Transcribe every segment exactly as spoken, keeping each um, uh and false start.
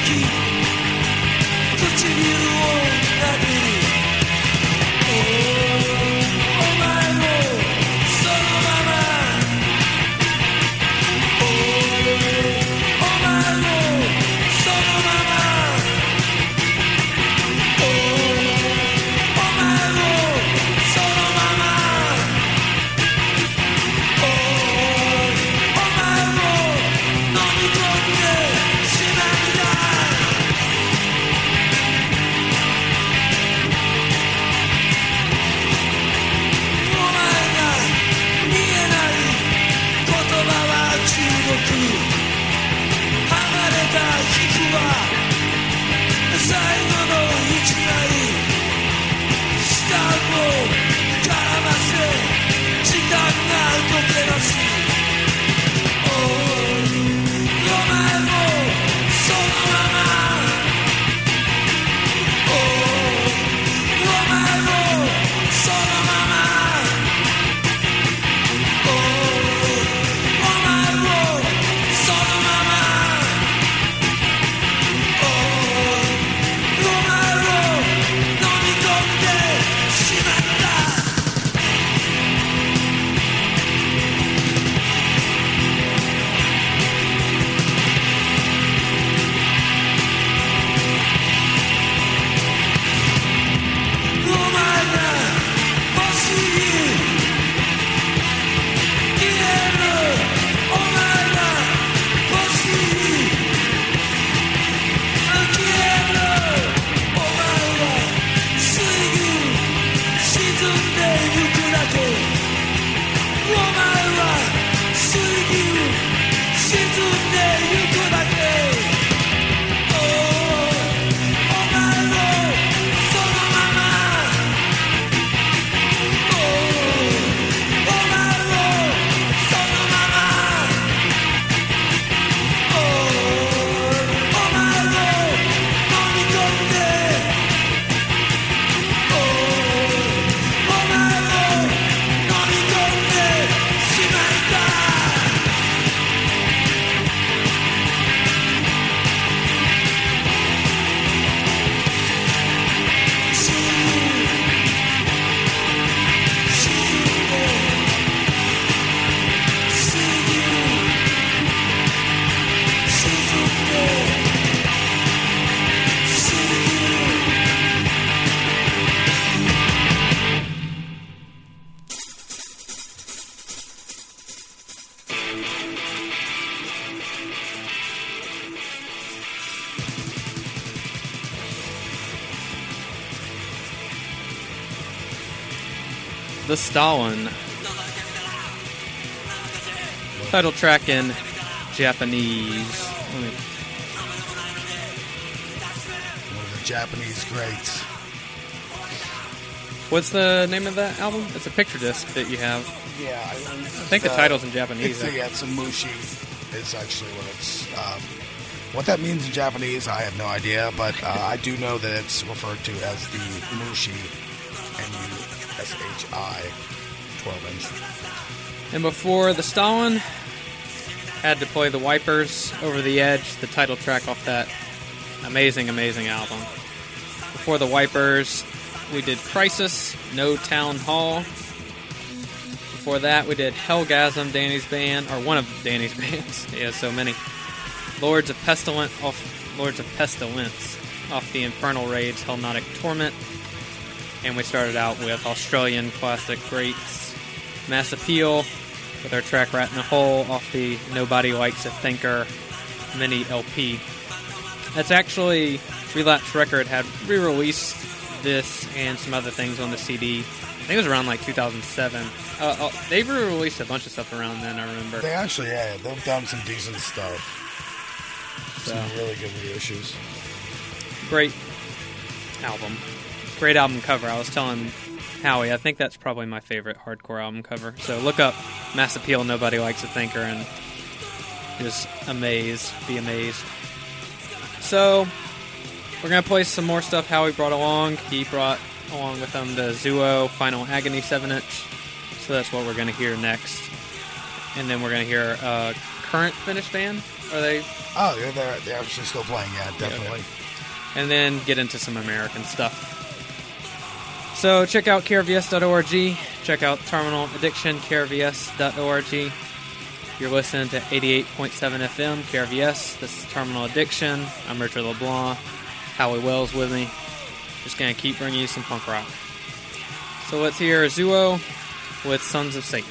The Stalin. Title track in Japanese. One of the Japanese greats. What's the name of that album? It's a picture disc that you have. Yeah, I, I think the, the title's in Japanese. It's, yeah, it's a mushi. It's actually what it's. Um, what that means in Japanese, I have no idea, but uh, I do know that it's referred to as the mushi, M U S H I, twelve inch. And before the Stalin, had to play the Wipers, Over the Edge, the title track off that amazing, amazing album. Before the Wipers, we did Crisis, No Town Hall. Before that, we did Hellgasm, Danny's band, or one of Danny's bands. He has so many. Lords of Pestilence off Lords of Pestilence off the Infernal Raids, Hellnotic Torment. And we started out with Australian classic greats, Mass Appeal, with our track Rat in a Hole off the Nobody Likes a Thinker mini L P. That's actually, Relapse Record had re-released this and some other things on the C D. I think it was around like two thousand seven. Uh, uh, they re-released a bunch of stuff around then, I remember. They actually, yeah, they've done some decent stuff. So, some really good reissues. Great album. Great album cover. I was telling Howie, I think that's probably my favorite hardcore album cover. So look up Mass Appeal, Nobody Likes a Thinker, and just amaze, be amazed. So, we're going to play some more stuff Howie brought along. He brought along with him the Zuo Final Agony seven inch. So that's what we're going to hear next. And then we're going to hear a current Finnish band Are they? Oh, they're they're, they're actually still playing. Yeah, definitely. Yeah, okay. And then get into some American stuff. So check out K R V S dot org. Check out Terminal Addiction, K R V S dot org. You're listening to eighty-eight point seven F M, K R V S. This is Terminal Addiction. I'm Richard LeBlanc. Howie Wells with me. Just going to keep bringing you some punk rock. So let's hear Zuo with Sons of Satan.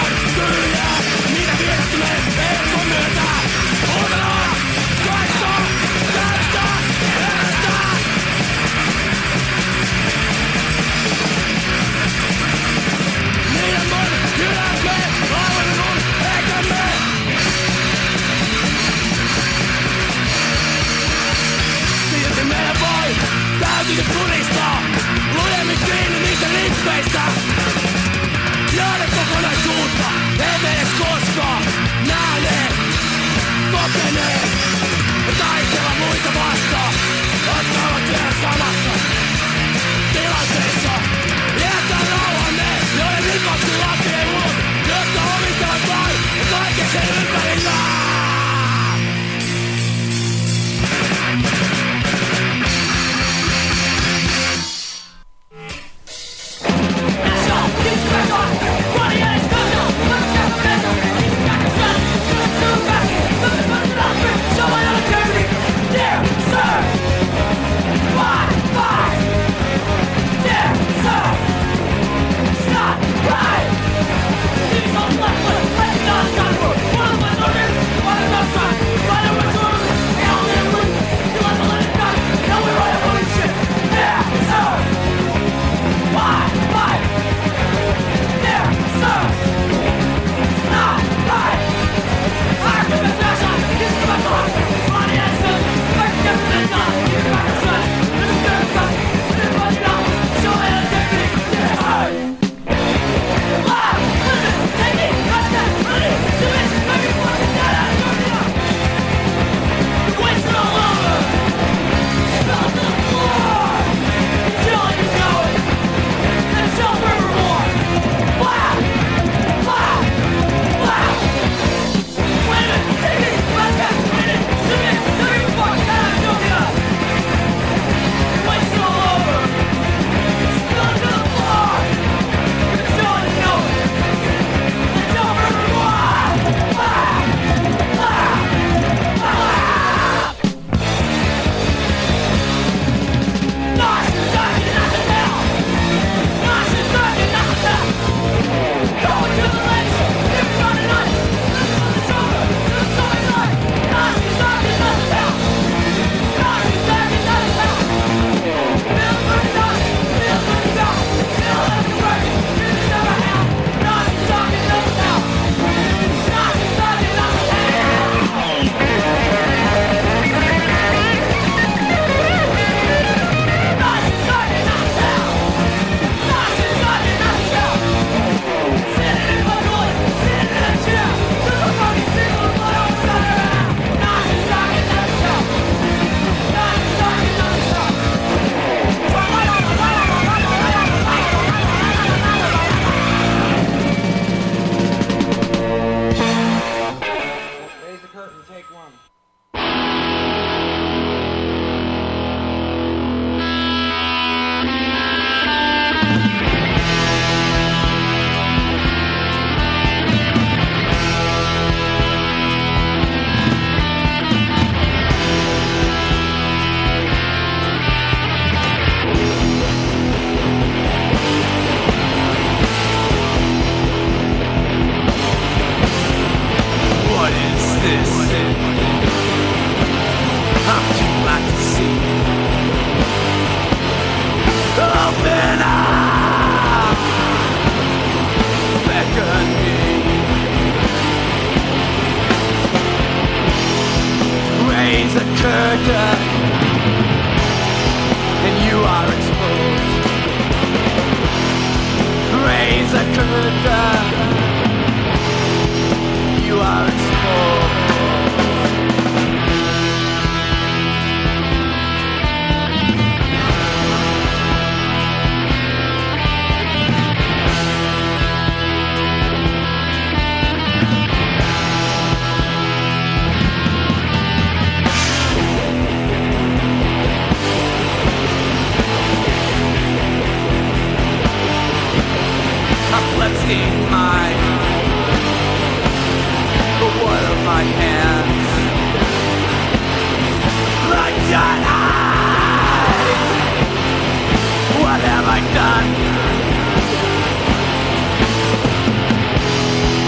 What have I done?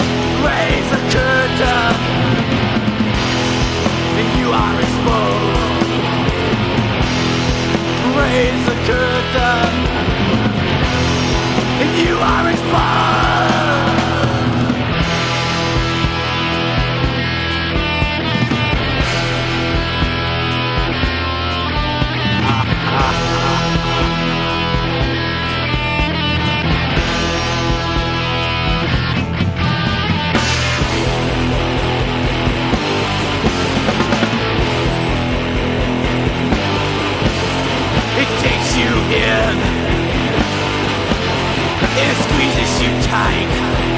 the curtain, and you are exposed. Raise the curtain, and you are exposed. It takes you in, it squeezes you tight.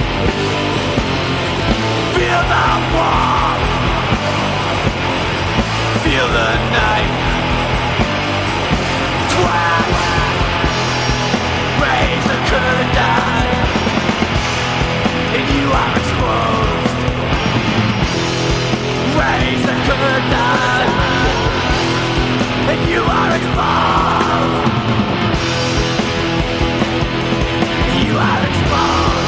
Feel the warmth, feel the knife. Twat, raise the curtain, and you are exposed. Raise the curtain, and you are exposed. You are exposed.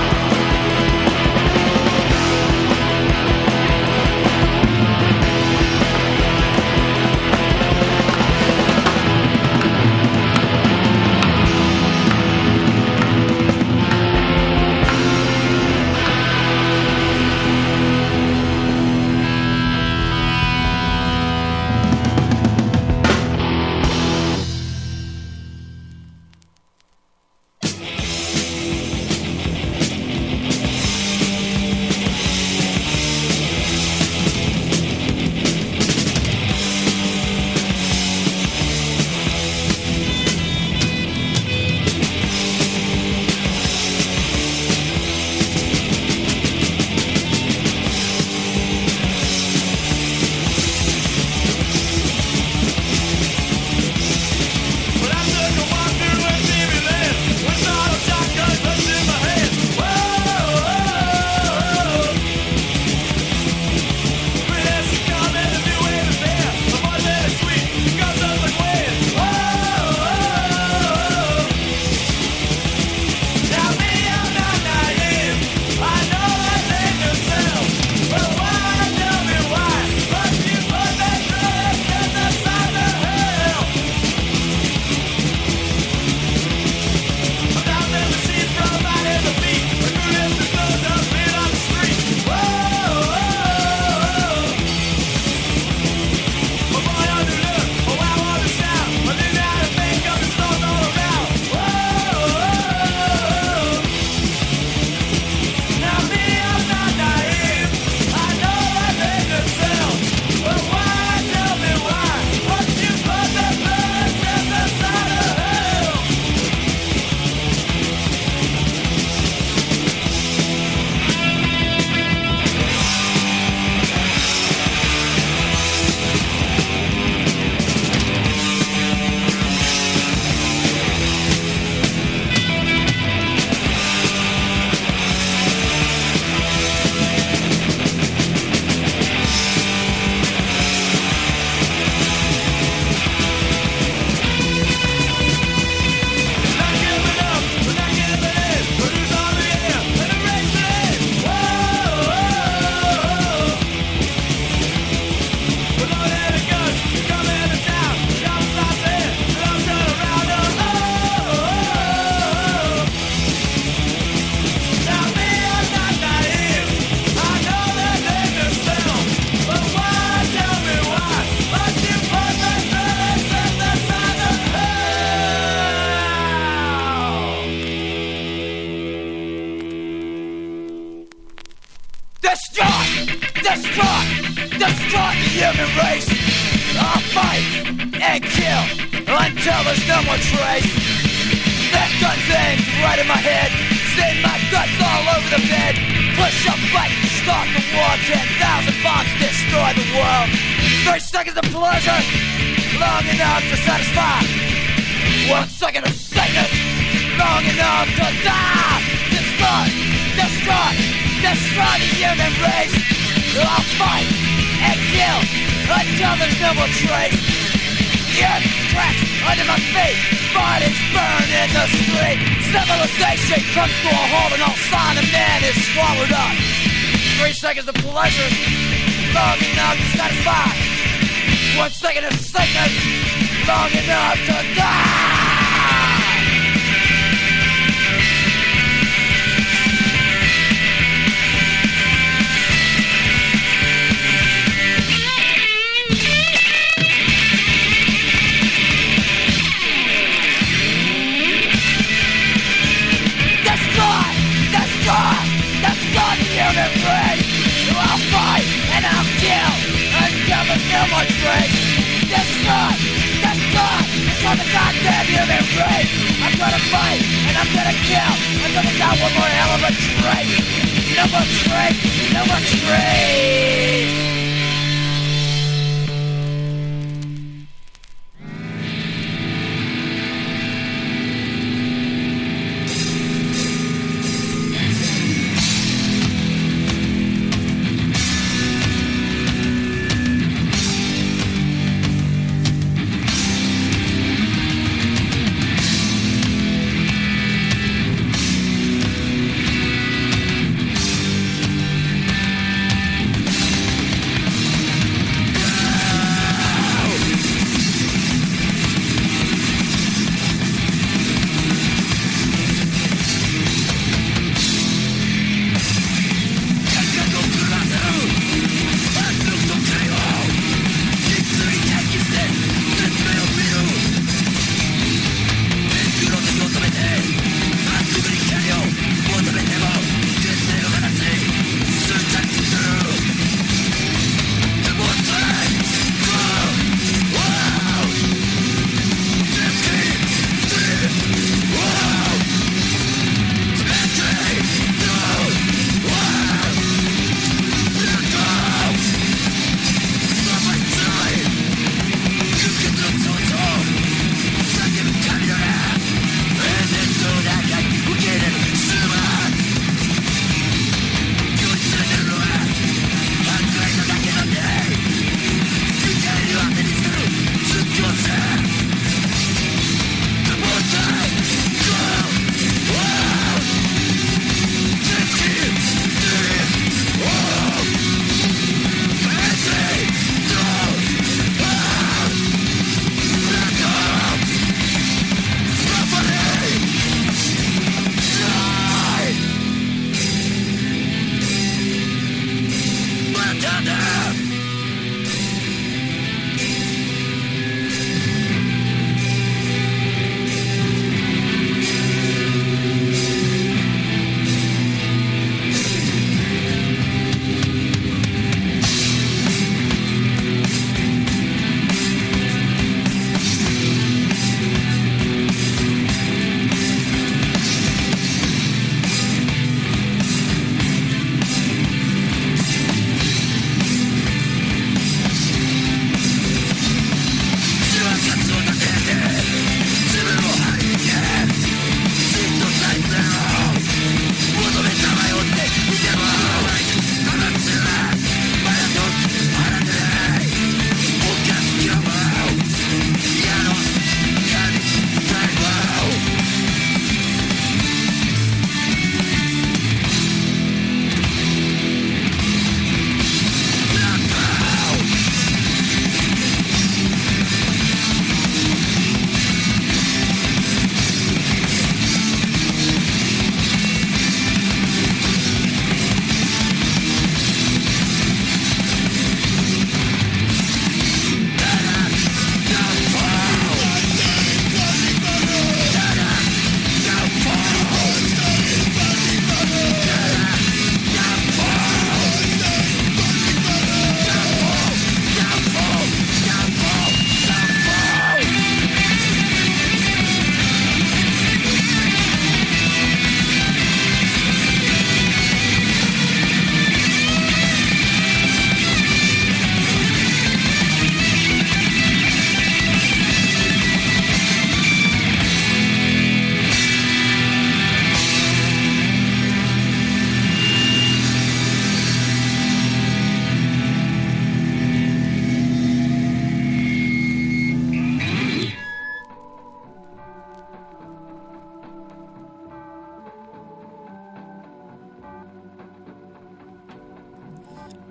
destroy the human race. I'll fight and kill until there's no more trace. That gun's aimed right in my head, send my guts all over the bed. Push up, fight, start the war. Ten thousand bombs destroy the world. Thirty seconds of pleasure, long enough to satisfy. One second of sadness, long enough to die. Destroy, destroy, destroy the human race. I'll fight and kill until there's no more trace. The earth cracks under my feet, bodies burn in the street. Civilization comes to a halt and all sign of man is swallowed up. Three seconds of pleasure, long enough to satisfy. One second of sickness, long enough to die. Destroy, destroy, destroy the human race. I'll fight and I'll kill until there's no more trace. Destroy, destroy, destroy the goddamn human race. I'm gonna fight and I'm gonna kill until there's not one more hell of a trace. No more trace, no more trace.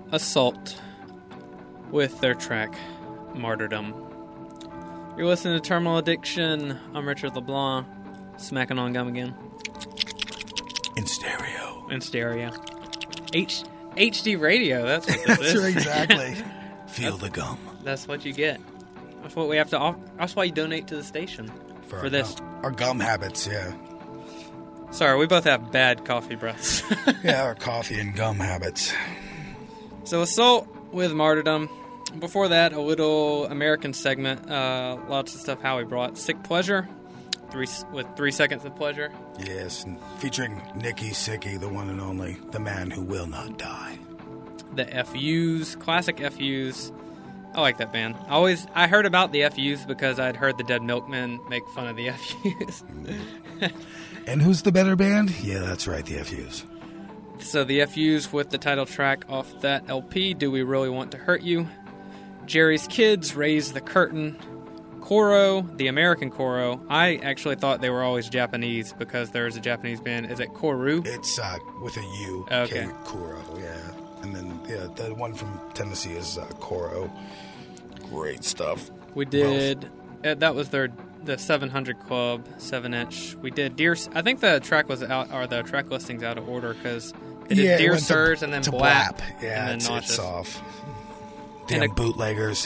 Assault with their track Martyrdom. You're listening to Terminal Addiction. I'm Richard LeBlanc, smacking on gum again. In stereo. In stereo. H HD radio, that's what this That's is. right, exactly. Feel the gum. That's what you get. That's what we have to offer. That's why you donate to the station. For, our this. Gum. Our gum habits, yeah. Sorry, we both have bad coffee breaths. Yeah, our coffee and gum habits. So Assault with Martyrdom. Before that, a little American segment. Uh, lots of stuff Howie brought. Sick Pleasure, three with three seconds of pleasure. Yes, and featuring Nicky Sicky, the one and only, the man who will not die. The F U's, classic F U's. I like that band. I always I heard about the F U's because I'd heard the Dead Milkmen make fun of the F U's. And who's the better band? Yeah, that's right, the F U's. So the F U's with the title track off that L P, Do We Really Want to Hurt You? Jerry's Kids, Raise the Curtain. Koro, the American Koro. I actually thought they were always Japanese because there's a Japanese band. Is it Koru? It's uh, with a U. Okay. K- Koro, yeah. And then yeah, the one from Tennessee is uh, Koro. Great stuff. We did. Uh, that was their the seven hundred Club seven inch. We did Dear. I think the track was out, or the track listing's out of order because they did yeah, it Dear went to- Sirs and then to Blap. Blap. Yeah, and then it's, Nauseous. it's off. And Damn a- bootleggers.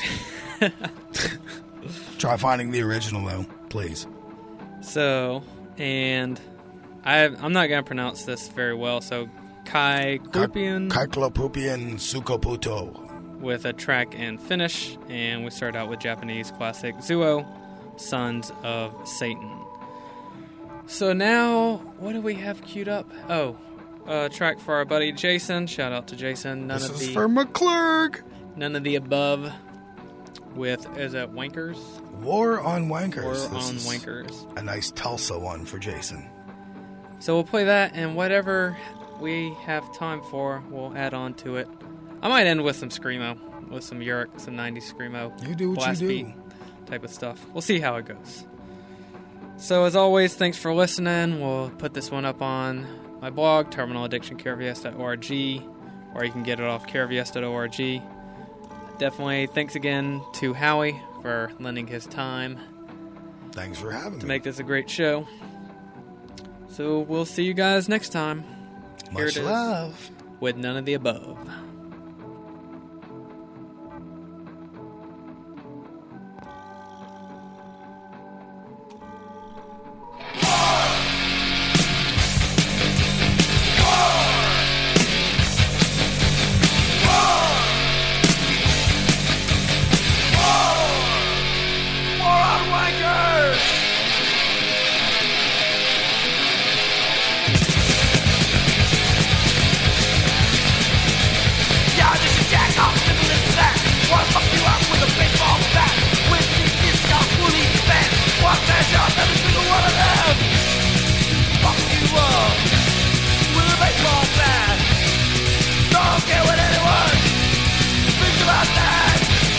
Try finding the original, though, please. So, and I, I'm not going to pronounce this very well, so Kai Klupian Kaiklopupian Sukoputo. with a track and finish, and we start out with Japanese classic Zuo, Sons of Satan. So now, what do we have queued up? Oh, a track for our buddy Jason. Shout out to Jason. None This of is the for McClurg. none of the above. With is it Wankers? War on Wankers. Or This on is Wankers. A nice Tulsa one for Jason. So we'll play that, and whatever we have time for, we'll add on to it. I might end with some Screamo, with some Uric, some nineties Screamo. You do what blast you do. beat type of stuff. We'll see how it goes. So as always, thanks for listening. We'll put this one up on my blog, terminal addiction care v s dot org, or you can get it off care v s dot org. Definitely thanks again to Howie for lending his time Thanks for having to me. make this a great show. So we'll see you guys next time. Here Much it is. love. With none of the above. Yeah, this is Jack off in the sack. Wanna fuck you up with a baseball bat? With the discount fully spent. One smash up every single one of them. Fuck you up with a baseball bat. Don't care what anyone thinks about that.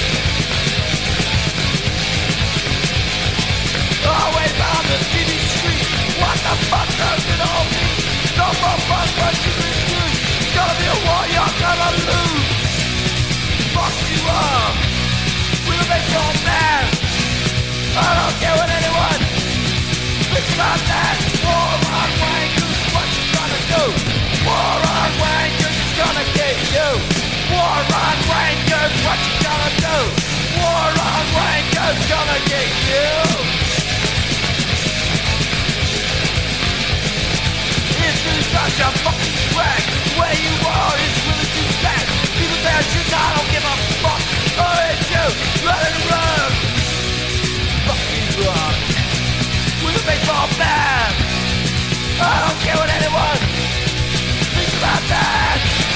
Always on the T V street. What the fuck does it all mean? No more fun, what you can do. It's gonna be a war, you're gonna lose. Fuck you up with a baseball bat. I don't care what anyone thinks about that. War on wankers, what you gonna do? War on wankers is gonna get you. War on wankers, what you gonna do? War on wankers gonna get you. It's really such a fucking drag. Where you are is really too bad. People bad shit, I don't give a fuck. Oh, it's you, running around. Fuck you up with a baseball bat. I don't care what anyone thinks about that.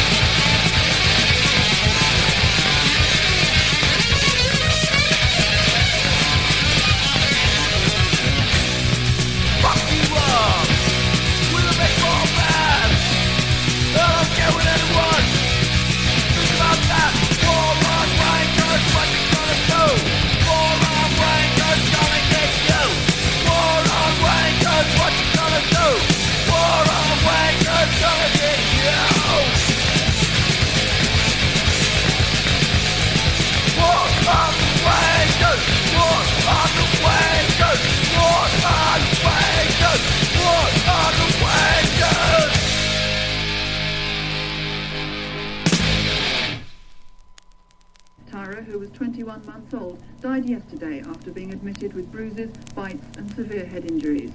Fuck you up with a baseball bat. I don't care what anyone thinks about that. War on wankers, what you gonna do? twenty-one months old, died yesterday after being admitted with bruises, bites and severe head injuries.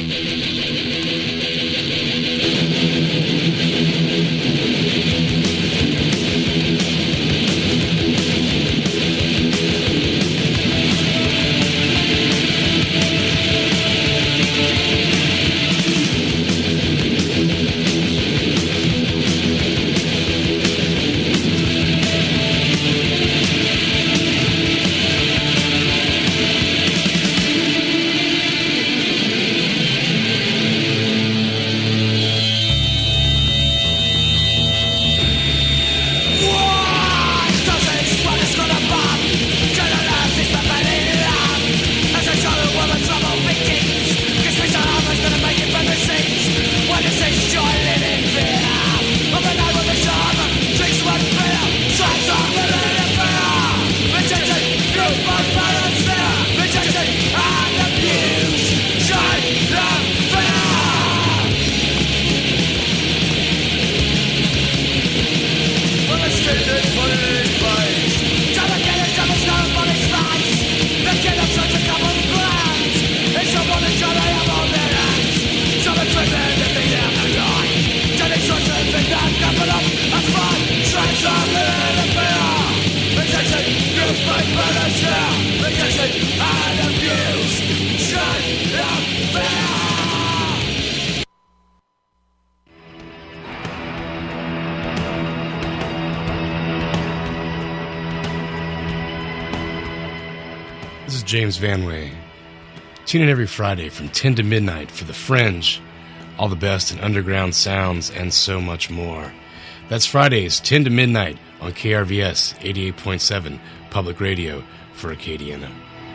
James Vanway. Tune in every Friday from ten to midnight for The Fringe, all the best in underground sounds, and so much more. That's Fridays, ten to midnight on K R V S eighty-eight point seven Public Radio for Acadiana.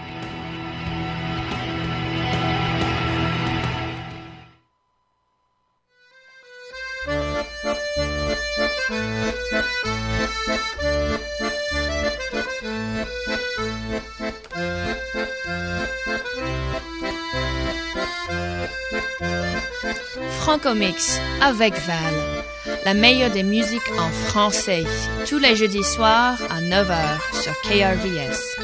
Francomix avec Val, la meilleure des musiques en français, tous les jeudis soirs à neuf heures sur K R V S.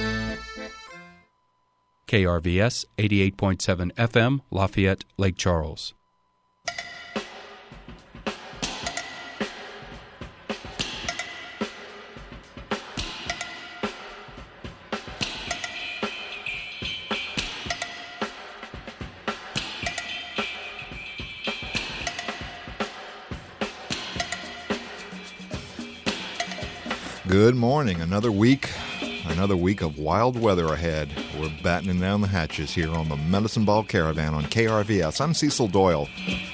K R V S eighty-eight point seven F M, Lafayette, Lake Charles. Good morning. Another week, another week of wild weather ahead. We're battening down the hatches here on the Medicine Ball Caravan on K R V S. I'm Cecil Doyle.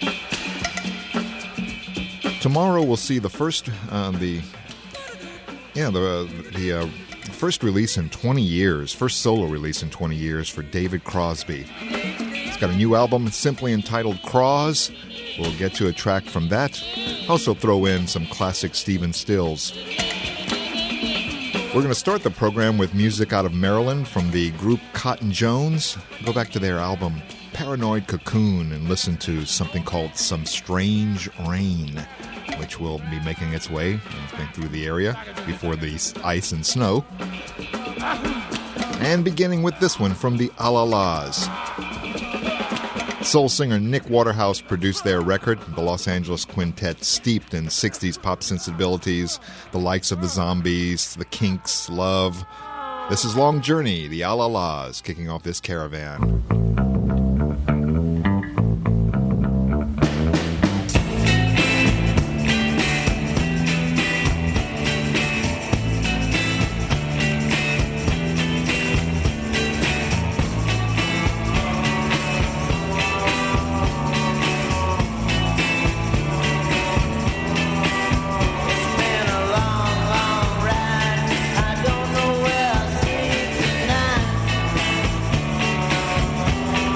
Tomorrow we'll see the first, uh, the yeah, the the uh, first release in twenty years, first solo release in twenty years for David Crosby. He's got a new album simply entitled Cross. We'll get to a track from that. Also throw in some classic Stephen Stills. We're going to start the program with music out of Maryland from the group Cotton Jones. Go back to their album Paranoid Cocoon and listen to something called Some Strange Rain, which will be making its way, I think, through the area before the ice and snow. And beginning with this one from the Alalas. Soul singer Nick Waterhouse produced their record, the Los Angeles quintet steeped in sixties pop sensibilities, the likes of the Zombies, the Kinks, Love. This is Long Journey, the Alalas, kicking off this caravan. Tonight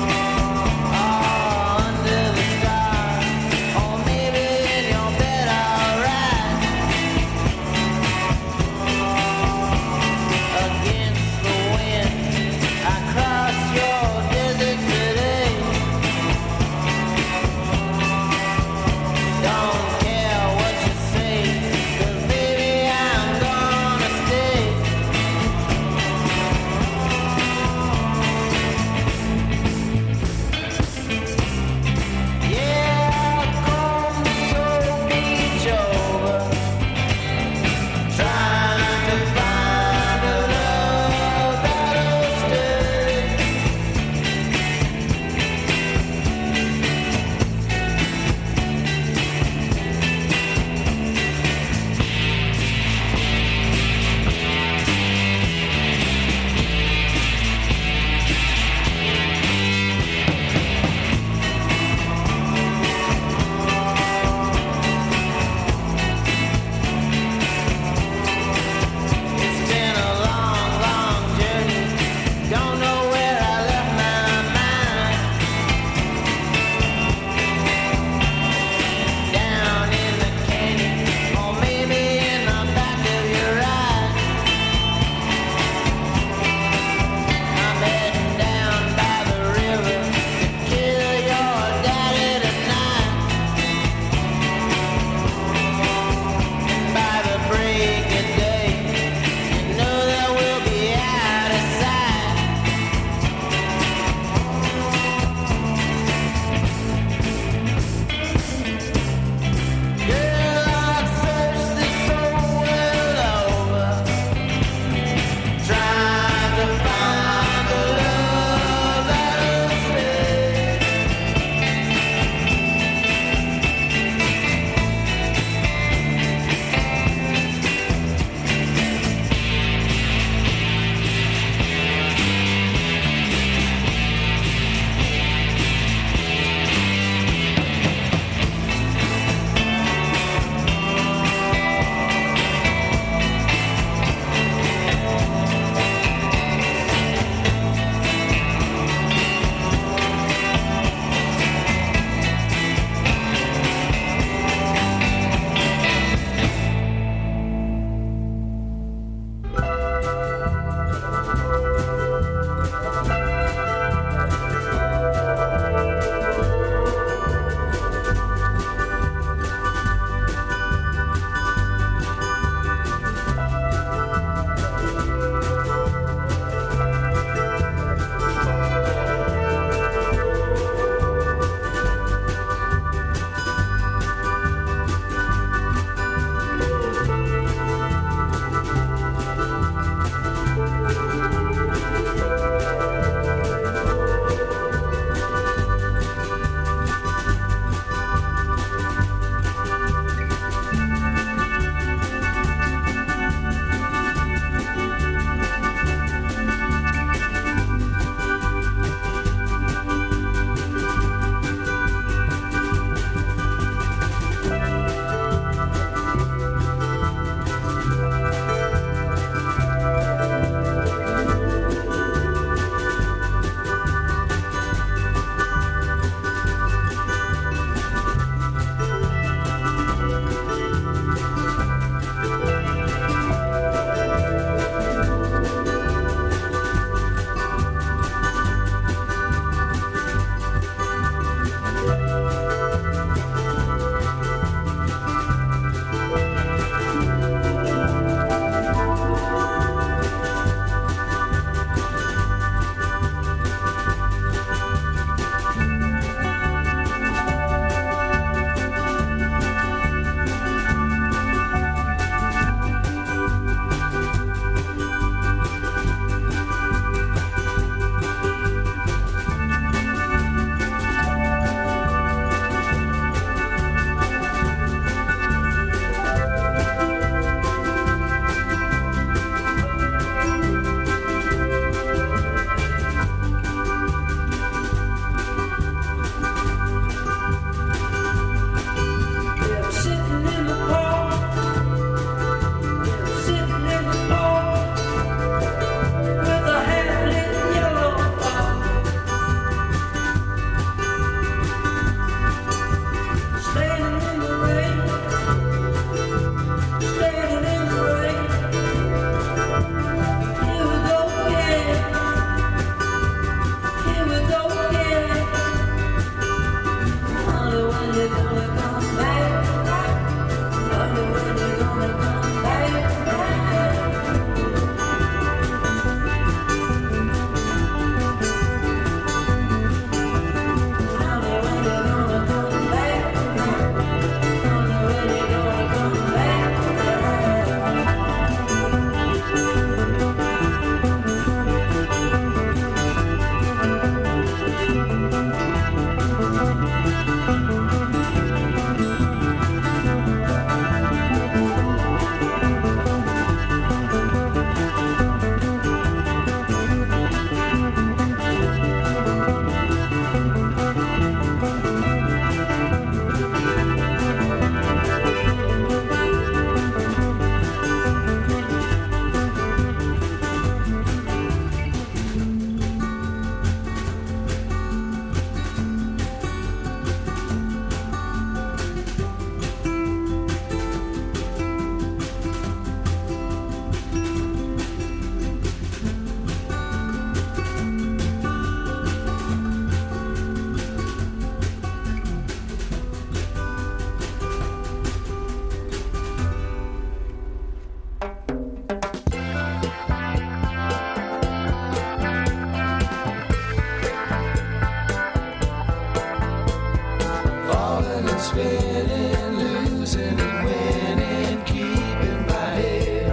spinning, losing and winning, keeping my head.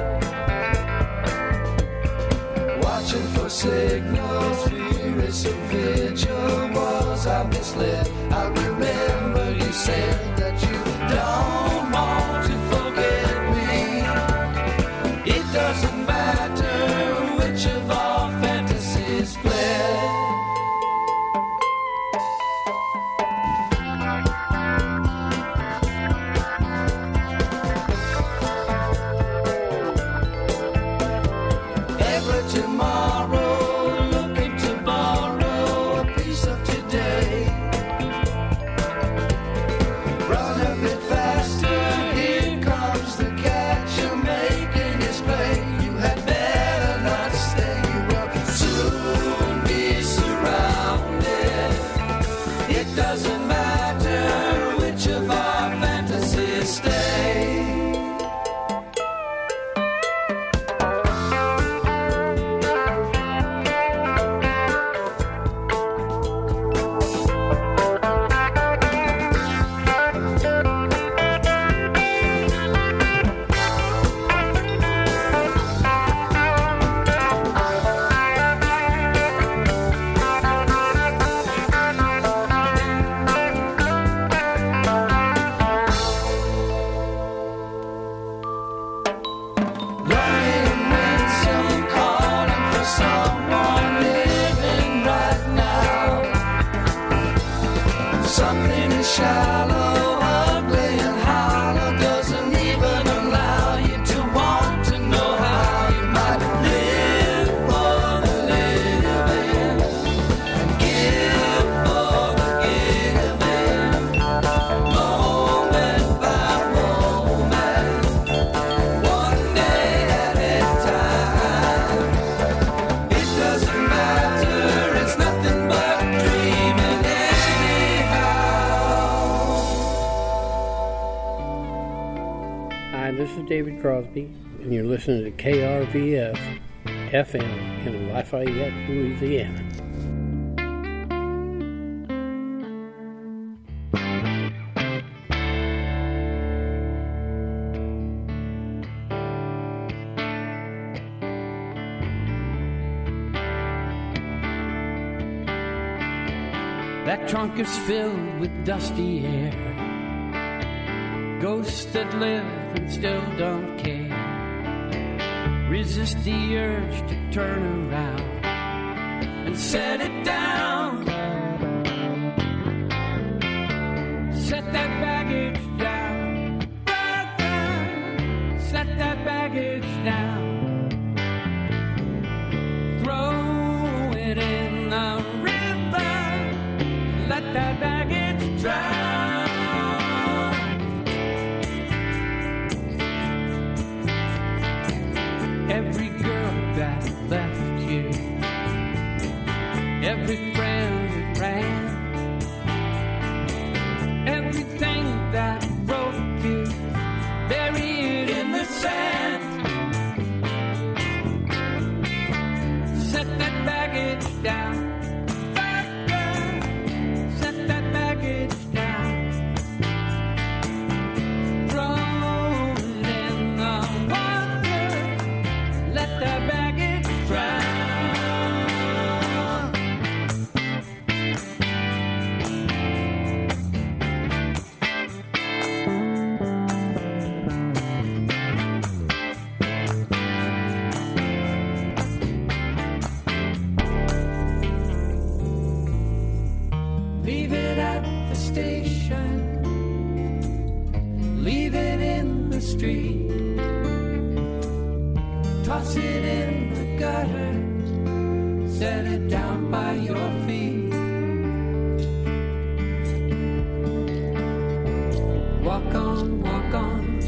Watching for signals, fear is so vigil. Was I misled? I remember you said that you don't want to forget me. It doesn't matter which of our fantasies fled. David Crosby, and you're listening to K R V S F M in Lafayette, Louisiana. That trunk is filled with dusty air, ghosts that live and still don't care. Resist the urge to turn around and set it down. Set that baggage down, down. Set that baggage down. Throw it in the river. Let that baggage drown. Every girl that left you, every friend that ran, everything the street. Toss it in the gutter, set it down by your feet. Walk on, walk on,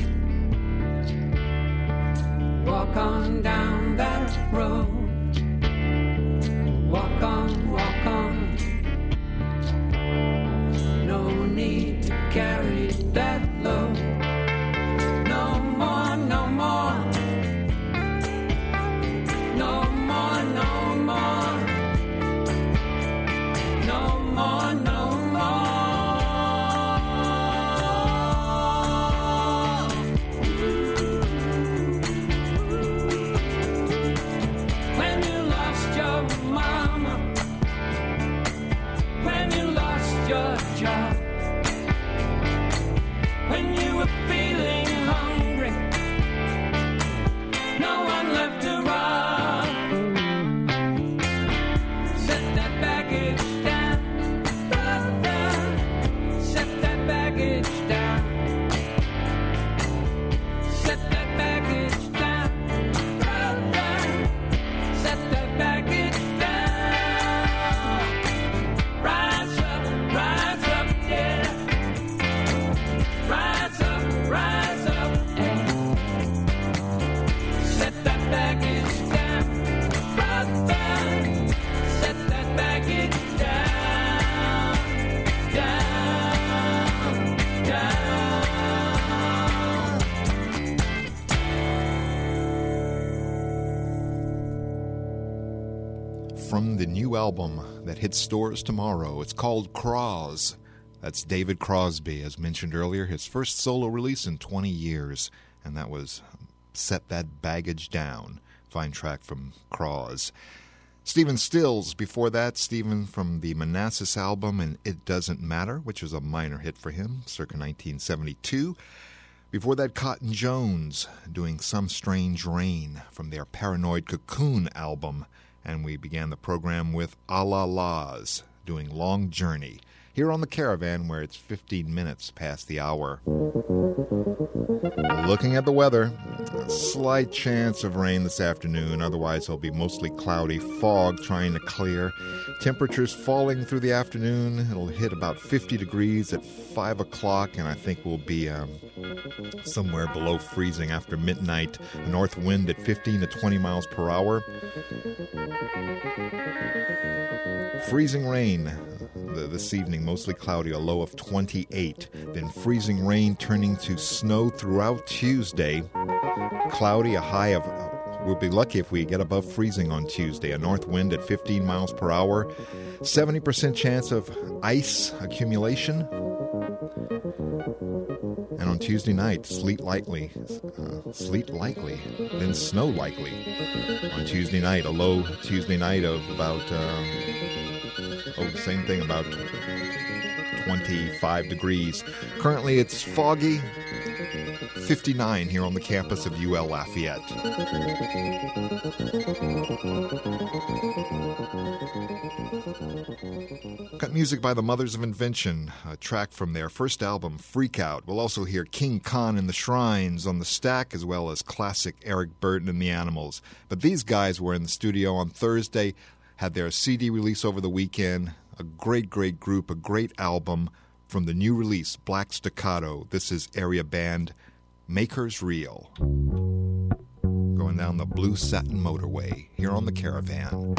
walk on down that road. Walk on, walk on, no need to carry that load. No more, no more, no more, no more, no more, no more. When you lost your mama, when you lost your job, when you were feeling hungry, no one left to rob. Set that baggage down, brother. Set that baggage down. Set that baggage down, brother. Set that baggage down. Rise up, rise up, yeah. Rise up, rise up, yeah. Set that baggage down, brother. Set that baggage down, down, down. From the new album that hits stores tomorrow, it's called Cross. That's David Crosby, as mentioned earlier, his first solo release in twenty years, and that was Set That Baggage Down. Fine track from Cross. Stephen Stills, before that, Stephen from the Manassas album and It Doesn't Matter, which was a minor hit for him, circa nineteen seventy-two. Before that, Cotton Jones, doing Some Strange Rain from their Paranoid Cocoon album. And we began the program with A La Las, doing Long Journey, here on the Caravan, where it's fifteen minutes past the hour. Looking at the weather, a slight chance of rain this afternoon. Otherwise, it'll be mostly cloudy, fog trying to clear. Temperatures falling through the afternoon. It'll hit about fifty degrees at five o'clock, and I think we'll be um, somewhere below freezing after midnight. A north wind at fifteen to twenty miles per hour. Freezing rain this evening, mostly cloudy, a low of twenty-eight. Then freezing rain turning to snow throughout Tuesday. Cloudy, a high of, we'll be lucky if we get above freezing on Tuesday. A north wind at fifteen miles per hour. seventy percent chance of ice accumulation. And on Tuesday night, sleet likely. Uh, sleet likely. Then snow likely. On Tuesday night, a low Tuesday night of about... Uh, Oh, same thing, about twenty-five degrees. Currently, it's foggy, fifty-nine here on the campus of U L Lafayette. Got music by the Mothers of Invention, a track from their first album, Freak Out. We'll also hear King Khan and the Shrines on the stack, as well as classic Eric Burden and the Animals. But these guys were in the studio on Thursday, had their C D release over the weekend. A great, great group, a great album from the new release, Black Staccato. This is area band Makers Real. Going down the Blue Satin Motorway here on the Caravan.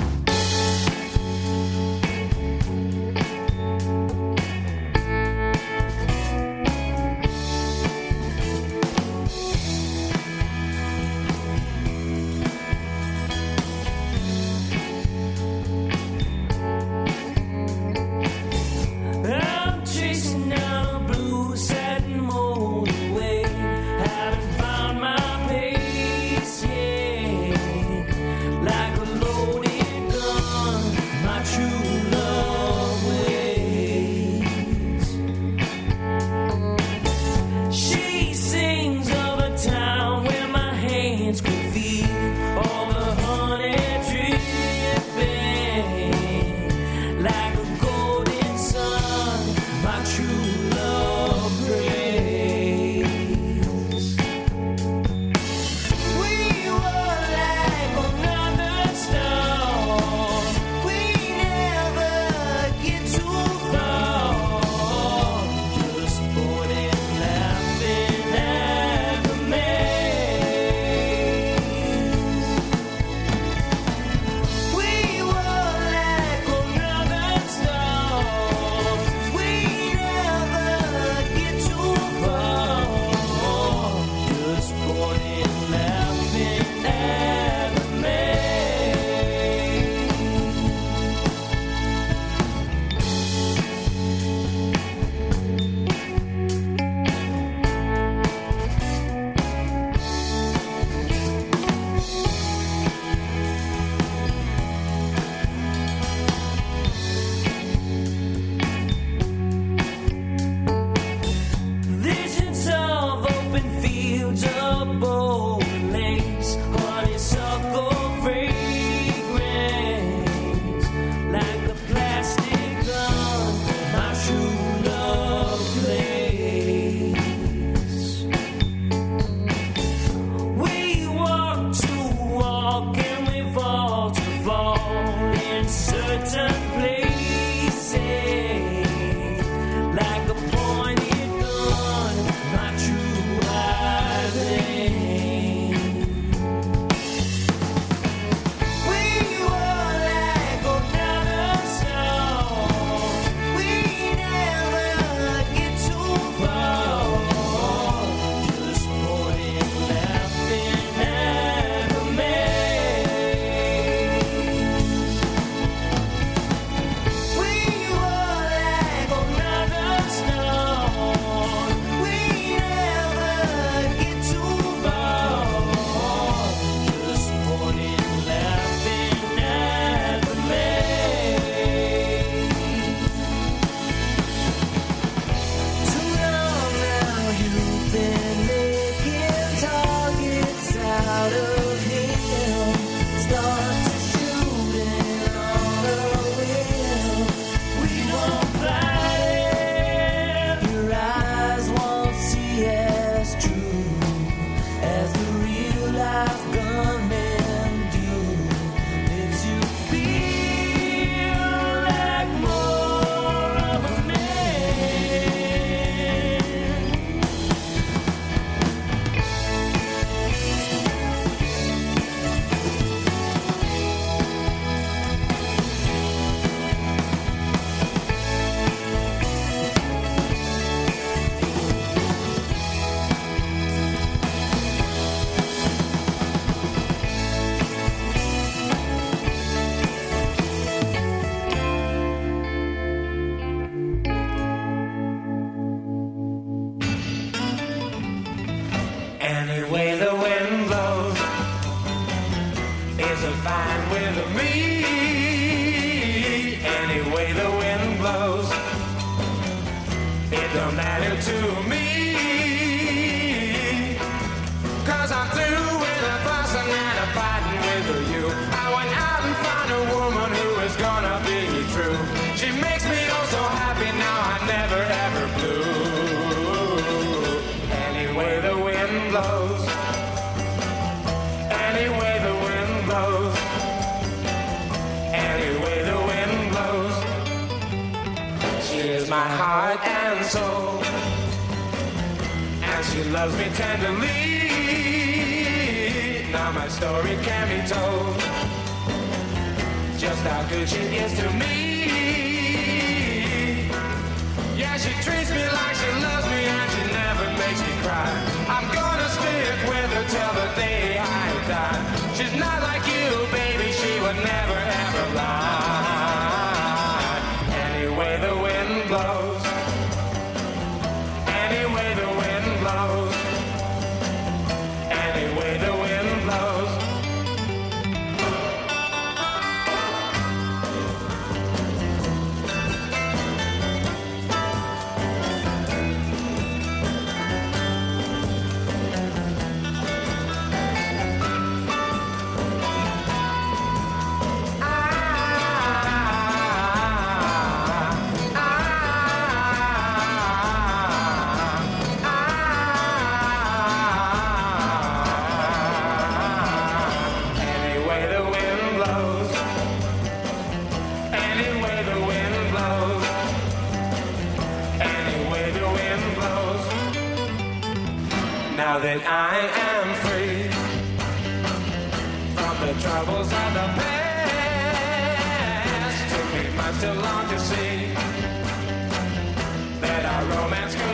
True way the wind blows isn't fine with me. Any way the wind blows, it don't matter to me. Cause I'm through with a fussing and a fighting with you. I went out and found a woman who is gonna be true. She makes me oh so happy now, I never ever blue. Any way the wind blows, any way the wind blows, any way the wind blows. She is my heart and soul, and she loves me tenderly. Now my story can be told, just how good she is to me. Yeah, she treats me like she loves me, and she never makes me cry. I'm gonna stick with her till the day I die. She's not like you, baby, she would never ever lie. Any way the wind blows, any way the wind blows, any way the wind blows. Now that I am free from the troubles of the past, took me much too long to see that our romance could